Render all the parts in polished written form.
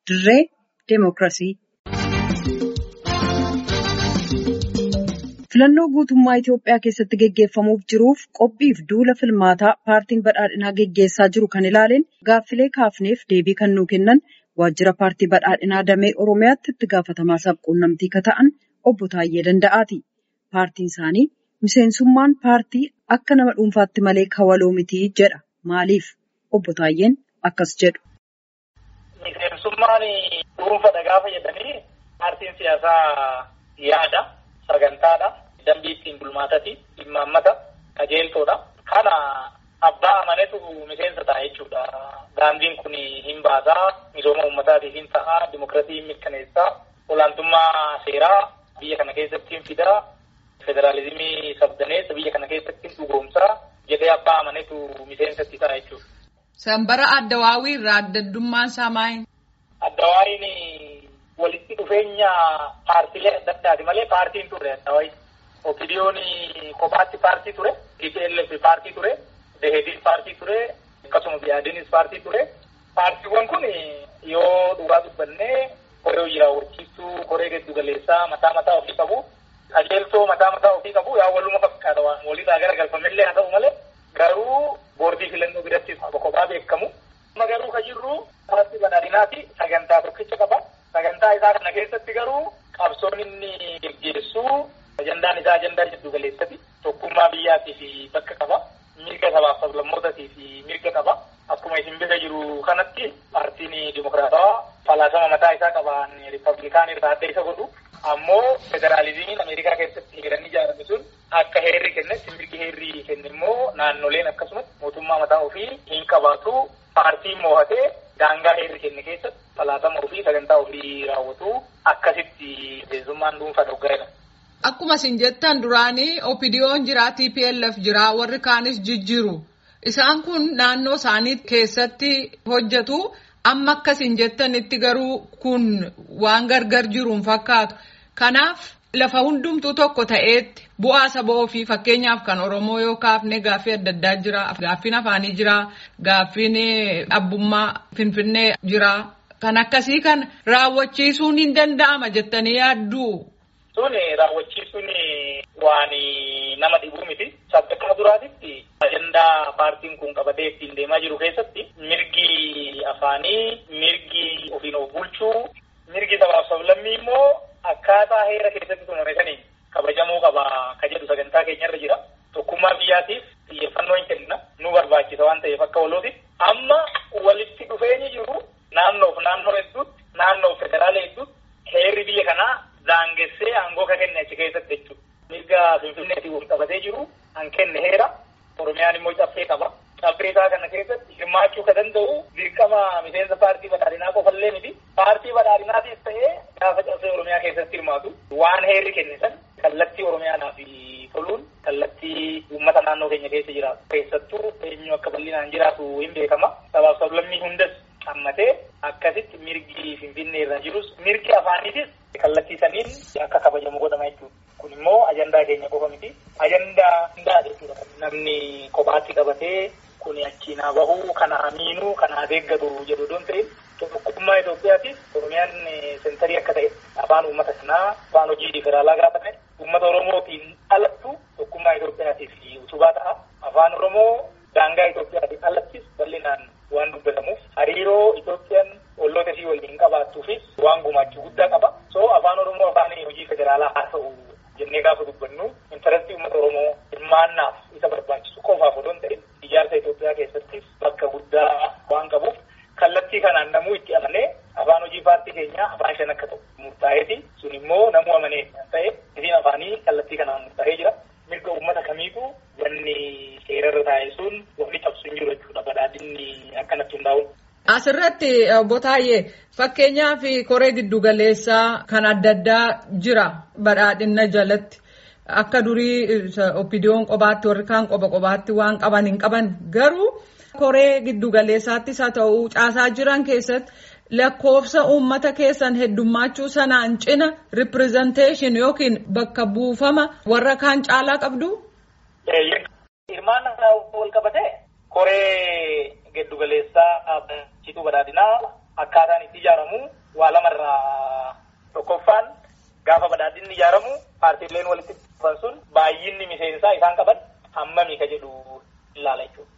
Dirree Demookiraasii. Filannoo guutummaa Itoophiyaa keessatti geggeeffamuuf jiruuf qophiif duula filmaataa paartiin badhaadhinaa geggeessaa jiru kan ilaaleen gaaffilee kaafneef deebii kan nuu kennan waajjira paartii badhaadhinaa damee Oromiyaatti itti gaafatamaa sabquunnamtii kan ta'an obbo Taayyee Danda'aati. Paartiin isaanii miseensummaan paartii akka nama dhuunfaatti malee kawaloo miti jedha. Maaliif? Obbo Taayyeen akkas jedhu. Miseensummaan dhuunfadha gaafa jedhanii paartiin siyaasaa yaada. Sagantaadha. Dambii ittiin bulmaatati. Imaammata. Qajeeltoodha. Kana abbaa amanetu miseensa ta'a jechuudha. Daandiin kun hin baasaa. Misooma uummataatiif hin ta'a. Dimookiraasii hin mirkaneessaa. Olaantummaa seeraa biyya kana keessatti hin fidaa. Federaalizimii sabdaneessa biyya kana keessatti hin dhugoomsaa. Jedhee abbaa amanetu miseensatti ta'a jechuudha. Sanbara Addawaawii irraa addaddummaan isaa maali? Addawaawiin walitti dhufeenya paartiilee adda addaati malee paartiin ture Addawaawii. Opidiyoon kophaatti paartii ture, TPLF paartii ture, Deheedis paartii ture, akkasuma Biyaadinis paartii ture. Paartiiwwan kun yoo dhugaa dubbannee koree hojii raawwachiistuu, koree giddu galeessaa mataa ofii qabu, qajeeltoo mataa ofii qabu yaa waluma fakkaata waan walirraa garagalfamillee haa ta'u malee garuu boordii filannoo biratti kophaa beekamu. Amma garuu kan jirru paartii badhaadhinaati sagantaa tokkicha qaba. Sagantaa isaa kana keessatti garuu qabsoon inni geggeessu ajandaan isaa ajandaa jiddu galeessati. Tokkummaa biyyaatii fi bakka qaba. Mirga sabaaf sablammootatii fi mirga qaba. Akkuma isin bira jiru kanatti paartiin dimokiraatawaa falaasama mataa isaa qaban riippablikaanii irraa adda isa godhu. Ammoo federaalizimiin Ameerikaa keessatti heeraan ijaarame sun akka heerri kennetti mirgi heerri kenne immoo naannoleen akkasumas mootummaa mataa ofii hin qabaatu. Paartiin moo'atee daangaa heerri kenne keessatti falaasama ofii sagantaa ofii raawwatu akkasitti miseensummaan dhuunfaa dhoggaa'edha. Akkuma isin jettan duraanii Opidiyoon jira, TPLF jira, warri kaanis jijjiiru. Isaan kun naannoo isaanii keessatti hojjetu. Amma akkasiin jettanitti garuu kun waan gargar jiruun fakkaatu. Kanaaf lafa hundumtuu tokko ta'eetti bu'aa saba ofii fakkeenyaaf kan Oromoo yoo kaafne gaaffii adda addaa jira. Gaaffiin afaanii jira. Gaaffiin abbummaa Finfinnee jira. Kan akkasii kan raawwachiisuun hin danda'ama jettanii yaadduu? Sun raawwachiisuun waan nama dhibuu miti. Sadarkaa duraatitti ajandaa paartiin kun qabatee ittiin deemaa jiru keessatti mirgi afaanii, mirgi ofiin of bulchuu, mirgi sabaaf sablammii immoo akkaataa heera keessatti tumamanii kabajamuu qaba ka jedhu sagantaa keenyarra jira. Tokkummaa biyyaatiif xiyyeeffannoo hin kenna. Nu barbaachisa waan ta'eef akka walootiif. Amma walitti dhufeenyi jiru naannoo hedduutti, naannoo federaala hedduutti heerri biyya kanaa daangessee aangoo ka kenne achi keessatti jechuudha. Mirga Finfinneetiin wal qabatee jiru kan kenne heera. Oromiyaan immoo caffee qaba. Caffee isaa kana keessatti hirmaachuu ka danda'u dirqama miseensa paartii badhaadhinaa qofallee miti. Paartii badhaadhinaatiif ta'ee gaafa caffee Oromiyaa keessatti hirmaatu waan heerri kenne san kallattii Oromiyaadhaaf toluun kallattii uummata naannoo keenya keessa jiraatu. Keessattuu eenyu akka bal'inaan jiraatu hin beekama. Sabaaf sablammii hundas hammatee akkasitti mirgi Finfinnee irra jirus mirgi afaaniitis kallattii saniin akka kabajamu godhama jechuudha. Kun immoo ajandaa keenya qofa miti. Ajandaa hundaa jechuudha. Namni kophaatti qabatee kun achiin haa bahu, kana amiinuu, kana haa deeggatu jedhu doon ta'in tokkummaa Itoophiyaatiif Oromiyaan sentarii akka ta'e afaan uummata sanaa afaan hojii federaalaa gaafa ta'e uummata Oromootiin alattu tokkummaa Itoophiyaatiif utubaa ta'a. Afaan Oromoo daangaa Itoophiyaatiin alattis bal'inaan waan dubbatamuuf hariiroo Itoophiyaan olloota ishii waliin qabaattuufis waan gumaachuu guddaa qaba. So afaan Oromoo afaan hojii federaalaa haa ta'u jennee gaafa dubbannu intarastii uummata Oromoo hirmaannaaf isa barbaachisu qofaaf odoo hin ta'in ijaarsa Itoophiyaa keessattis bakka guddaa waan qabuuf kallattii kanaan namuu itti amanee afaan hojii paartii keenyaa afaan shan akka ta'u murtaa'eeti. Sun immoo namuu amanee ta'e isiin afaanii kallattii kanaan murtaa'ee jira. Mirga uummata kamiitu wanni seerarra taa'e sun wanni cabsu hin jiru jechuudha. Badhaadhinni akkanatti hundaa'uun. Asirratti obbo Taayyee fakkeenyaaf koree giddu galeessaa kan adda addaa jira badhaadhina jalatti akka durii Opidiyoon qobaatti warri kaan qobaatti waan qaban hin qaban garuu koree giddu galeessaattis haa ta'u caasaa jiran keessatti lakkoofsa uummata keessan heddummaachuu sanaan cina representation yookiin bakka buufama warra kaan caalaa qabdu. Hirmaannaa wal qabatee koree giddugaleessaa cituu badhaadhinaa akkaataan itti ijaaramu waa lamarraa tokkoffaan gaafa badhaadhinni ijaaramu paartiileen walitti dhufan sun baay'inni miseensaa isaan qaban hammami ka jedhu ilaala jechuudha.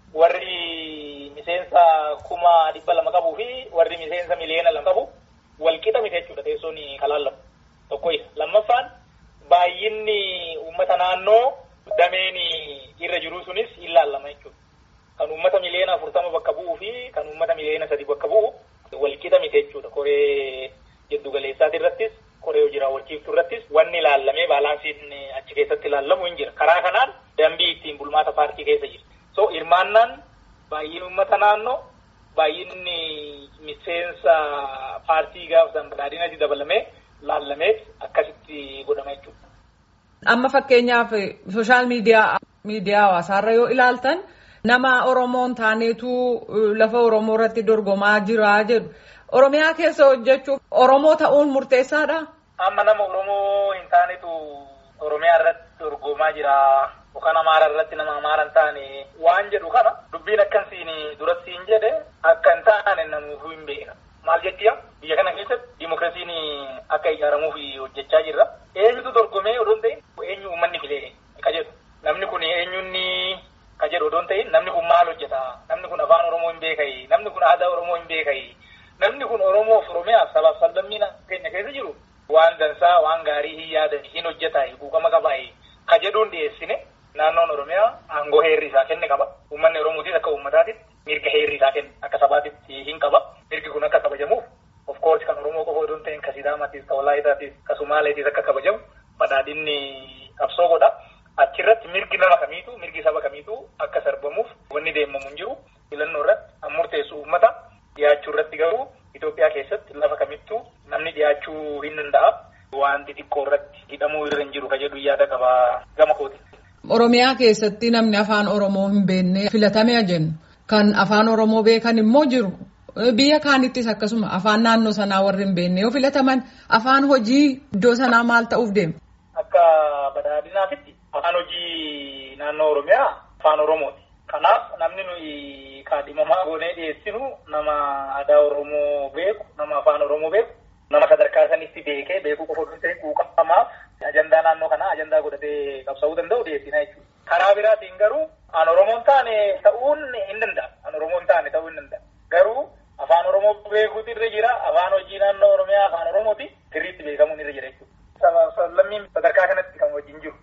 Warri miseensa 200,000 qabuu fi warri miseensa 1,200,000 qabu walqixa miti jechuudha teessoon kalaallamu tokko isa. Lammaffaan baay'inni uummata naannoo dameen irra jiru sunis ilaallama jechuudha. Kan uummata 1,40,000 bakka bu'uu fi kan uummata 1,300,000 bakka bu'u walqixa miti jechuudha. Koree jiddu galeessaati irrattis koree hojii raawwachiiftuu irrattis wanni ilaallamee baalaansiin achi keessatti ilaallamu hin jira. Karaa kanaan dambii ittiin bulmaata paartii keessa jira. So hirmaannaan baay'inni uummata naannoo baay'inni miseensa paartii gaafatan badhaadhinatti dabalamee laallamee akkasitti godhama jechuudha. Amma fakkeenyaaf sooshaal miidiyaa hawaasaarra yoo ilaaltan nama Oromoon taaneetu lafa Oromoo irratti dorgomaa jira jedhu. Oromiyaa keessa hojjechuuf Oromoo ta'uun murteessaadha? Amma nama Oromoo hin taanetu Oromiyaa irratti dorgomaa jira. Yookaan Amaara irratti nama Amaara hin taane waan jedhu kana dubbiin akkansiin duratti hin jedhe akka hin taane namuufuu hin beeka. Maal jettiya? Biyya kana keessatti dimokiraasiin akka ijaaramuuf hojjechaa jirra. Eenyutu dorgomee odoo hin ta'in eenyu uummanni filee ka jedhu. Namni kun eenyunni ka jedhu odoo hin ta'in namni kun maal hojjeta? Namni kun afaan Oromoo hin beekayi. Namni kun aadaa Oromoo hin beekayi. Namni kun Oromoof Oromiyaaf sabaaf sablammiina keenya keessa jiru waan dansaa waan gaarii hin yaadan hin hojjetayi buufama qabaayi ka jedhuun dhiyeessine. Naannoon Oromiyaa aangoo heerri isaa kenne qaba. Uummanni Oromootis akka uummataatitti mirga heerri isaa kenne akka sabaatitti hin qaba. Mirgi kun akka kabajamuuf of course kan Oromoo qofa odoo hin ta'in ka Sidaamaatis ka Walaayitaatis ka Sumaaleetis akka kabajamu badhaadhinni qabsoo godha. Achirratti mirgi nama kamiitu mirgi saba kamiitu akka sarbamuuf wanni deemamu hin jiru. Filannoo irratti kan murteessu uummata dhiyaachuu irratti garuu Itoophiyaa keessatti lafa kamittuu namni dhiyaachuu hin danda'a. Wanti xiqqoo irratti hidhamuu irra hin jiru ka jedhu yaada qaba gama kooti. Oromiyaa keessatti namni afaan Oromoo hin beekne filatamee jennu kan afaan Oromoo beekan immoo jiru. Biyya kaanittis akkasuma afaan naannoo sanaa warri hin beekne yoo filataman afaan hojii iddoo sanaa maal ta'uuf deema? Akka badhaadhinaatitti afaan hojii naannoo Oromiyaa afaan Oromooti. Kanaaf namni nuyi kaadhimamaa goonee dhiyeessinu nama aadaa Oromoo beeku, nama afaan Oromoo beeku, nama sadarkaa sanitti beekee beekuu qofa osoo hin ta'in quuqamaaf ajandaa naannoo kanaa ajandaa godhatee qabsa'uu danda'u dhiyeessina jechuudha. Karaa biraatiin garuu an Oromoon taane ta'uun hin danda'a. An Oromoon taane ta'uu hin danda'a. Garuu afaan Oromoo beekuutu irra jira. Afaan hojii naannoo Oromiyaa afaan Oromooti sirriitti beekamuun irra jira jechuudha. Sablammiin sadarkaa kanatti kan wajjin jiru.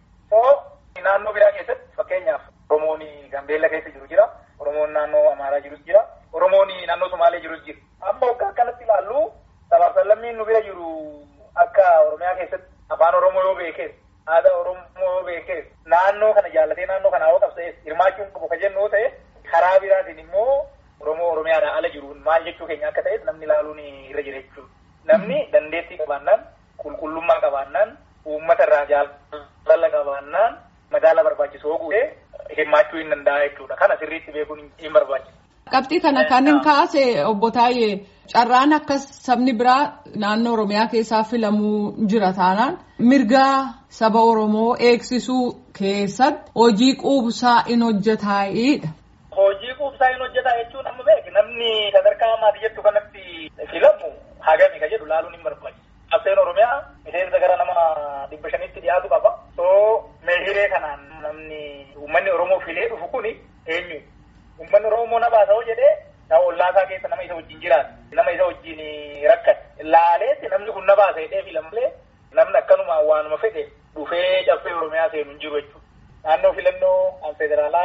Naannoo biraa keessatti fakkeenyaaf Oromoon Gambeella keessa jiru jira. Oromoon naannoo Amaaraa jirus jira. Oromoon naannoo Somaalee jirus jira. Amma waggaa akkanatti ilaallu sablammiin nu bira jiru akka Oromiyaa keessatti afaan Oromoo yoo beekees aadaa Oromoo yoo beekees naannoo kana jaallatee naannoo kana hawwa qabsa'ees hirmaachuun qabu ka jennu yoo ta'e karaa biraatiin immoo Oromoo Oromiyaadhaan ala jiruun maal jechuu keenya akka ta'es namni ilaaluun irra jira jechuudha. Namni dandeettii qabaannaan qulqullummaa qabaannaan uummata irraa jaalala qabaannaan madaala barbaachisu guutee hirmaachuu hin danda'a jechuudha. Kana sirriitti beekuun hin barbaachisu. Qabxii kana kan hin kaase obbo Taayee carraan akkas sabni biraa naannoo Oromiyaa keessaa filamuu jira taanaan mirgaa saba Oromoo eegsisuu keessatti hojii quubsaa in hojjetaa'edha. Hojii quubsaa in hojjetaa jechuun amma beeki namni sadarkaa ammaati jettu kanatti filamu hagami ka jedhu laaluun hin barbaachisu. Qabseen Oromiyaa miseensa gara nama 500tti dhiyaatu qaba. Meeshiree kanaan namni uummanni Oromoo filee dhufu kuni eenyu? Uummanni Oromoo na baasa'oo jedhee ollaasaa keessa nama isa wajjin jiraatu. Nama isa wajjin rakkate. Laaleetti namni kun na baasa jedhee filamlee namni akkanuma waanuma fedhe dhufee caffee Oromiyaa seenu hin jiru jechuudha. Naannoo filannoo federaalaa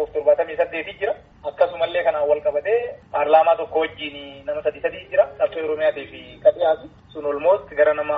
178 jira. Akkasumallee kanaan wal qabatee paarlaamaa tokko wajjin nama 3 jira. Caffee Oromiyaatiif kan dhiyaatu. Sun olmost gara nama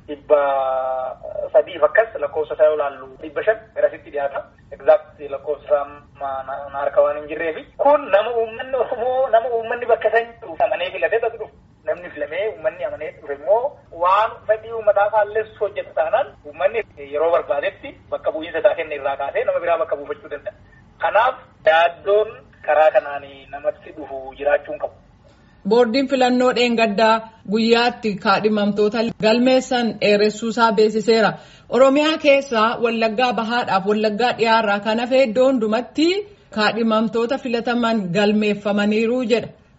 300 akkas lakkoofsa isaa yoo ilaallu 500 garasitti dhiyaata. Exact lakkoofsa na harka waan hin jirreefi. Kun nama uummanni Oromoo nama uummanni bakka san jiru amanee filatee dhufu. Namni filamee uummanni amanee dhufe immoo waan fedhii uummataa faalleessu hojjeta taanaan uummanni yeroo barbaadetti bakka bu'iinsa isaa kenne irraa kaasee nama biraa bakka buufachuu danda'a. Kanaaf yaaddoon karaa kanaan namatti dhufu jiraachuun qabu. Boordiin filannoo dheengaddaa guyyaatti kaadhimamtoota galmeessan dheeressuusaa beeksiseera. Oromiyaa keessaa Wallaggaa Bahaadhaaf Wallaggaa Dhiyaarraa kan hafe iddoo hundumatti kaadhimamtoota filataman galmeeffamaniiru jedha.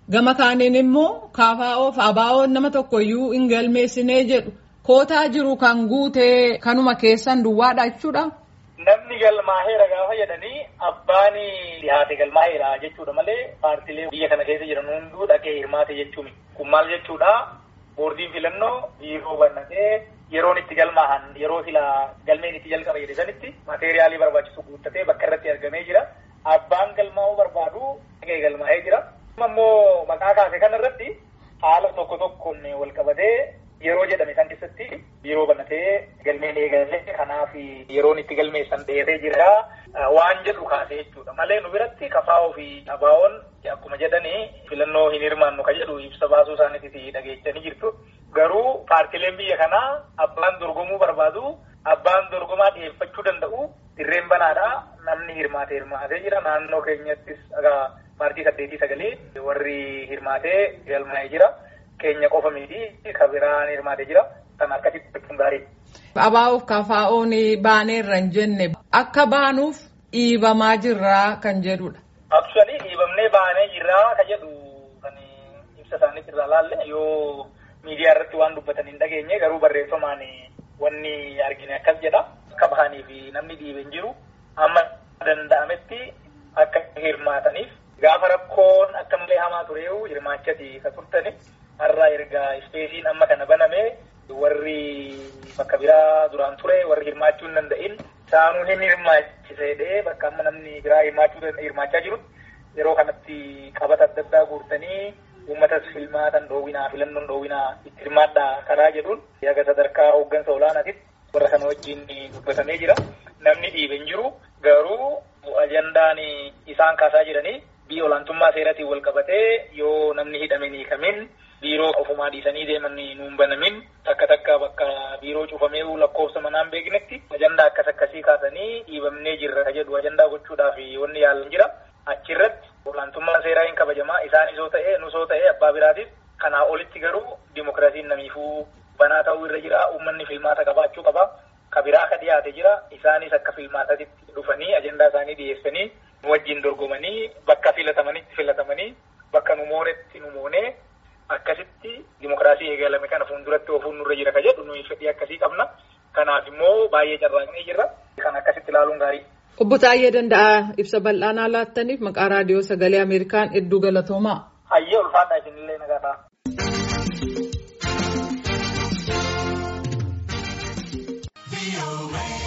Gama kaaniin immoo KFOf ABO'n nama tokkoyyuu hin galmeessinee jedhu. Kootaa jiru kan guutee kanuma keessan duwwaadha jechuudha. Namni galmaaheera gaafa jedhanii abbaan dhihaate galmaaheera jechuudha malee paartiilee biyya kana keessa jiran hunduu dhaqee hirmaate jechuun kun maal jechuudha boordiin filannoo biiroo bannatee yeroon itti galmaahan yeroo sila galmeen itti jalqaba jedhe sanitti maateeriyaalii barbaachisu guuttatee bakka irratti argamee jira. Abbaan galmaa'uu barbaadu dhaqee galmaahee jira. Ammoo maqaa kaase kana irratti haala tokko tokkoon wal qabatee yeroo jedhame san keessatti biiroo bannatee galmeen eegalee kanaaf yeroon itti galmeessan dheeree jira waan jedhu kaase jechuudha malee nu biratti KFO fi ABO'n akkuma jedhanii filannoo hin hirmaannu ka jedhu ibsa baasuu isaaniitti dhageechanii jirtu. Garuu paartileen biyya kanaa abbaan dorgomuu barbaadu abbaan dorgomaa dhiyeeffachuu danda'u dirreen banaadha namni hirmaatee jira naannoo keenyattis paartii 8-9 warri hirmaatee galmaa'ee jira. Keenya qofa miti kabiraan hirmaatee jira kan akkasitti gochuun gaarii. ABO'f KFO'n baaneerra hin jenne akka baanuuf dhiibamaa jirraa kan jedhudha. Actually dhiibamnee baanee jirraa kan jedhu kan ibsa isaaniitti irraa laalle yoo miidiyaa irratti waan dubbatan hin dhageenye garuu barreeffamaan wanni argine akkas jedha. Akka bahanii fi namni dhiibe hin jiru amma danda'ametti akka hirmaataniif gaafa rakkoon akka malee hamaa tureewu hirmaachati ka turtani. Har'a erga ispeesiin amma kana baname warri bakka biraa duraan ture warri hirmaachuu hin danda'in isaanuu hin hirmaachisedhee bakka amma namni biraa hirmaachaa jiru yeroo kanatti qabata adda addaa guurtanii uummatas filmaatan dhoowwinaa filannoon dhoowwinaa itti hirmaadhaa karaa jedhuun yaga sadarkaa hooggansa olaanaatitti warra kana wajjin dubbatamee jira. Namni dhiibe hin jiru garuu ajandaan isaan kaasaa jiranii biyya olaantummaa seeratiin wal qabatee yoo namni hidhame ni kamin biiroo ofumaa dhiisanii deeman nuun banamin takka bakka biiroo cufamee lakkoofsa manaan beeknetti ajandaa akkasii kaasanii dhiibamnee jirra jedhu ajandaa gochuudhaaf wanni yaalan jira. Achirratti olaantummaan seeraa hin kabajamaa isaanis yoo ta'e nus yoo ta'e abbaa biraatiif kanaa olitti garuu dimokiraasiin namiifuu banaa ta'uu irra jira. Uummanni filmaata qabaachuu qaba. Kabiraa akka dhiyaate jira. Isaanis akka filmaatatti dhufanii ajandaa isaanii dhiyeessanii nu wajjin dorgomanii bakka filatamanii bakka nu moonee akkasitti dimokiraasii eegalame kana fuulduratti ofuun nurra jira ka jedhu nuyi fedhii akkasii qabna. Kanaaf immoo baay'ee carraaqnee jirra. Kan akkasitti ilaaluun gaarii. Obbo Taayyee Danda'aa ibsa bal'aanaa laattaniif maqaa raadiyoo sagalee Ameerikaan hedduu galatoomaa. Hayyee ulfaadhaa isinillee nagaadhaa. VOA